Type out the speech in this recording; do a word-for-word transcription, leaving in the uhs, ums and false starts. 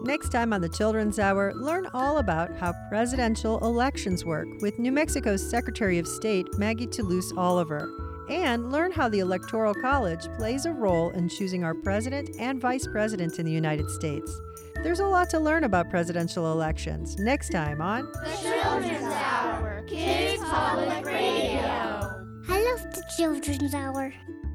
Next time on the Children's Hour, learn all about how presidential elections work with New Mexico's Secretary of State, Maggie Toulouse Oliver. And learn how the Electoral College plays a role in choosing our president and vice president in the United States. There's a lot to learn about presidential elections. Next time on The Children's Hour, Kids Public Radio. I love the Children's Hour.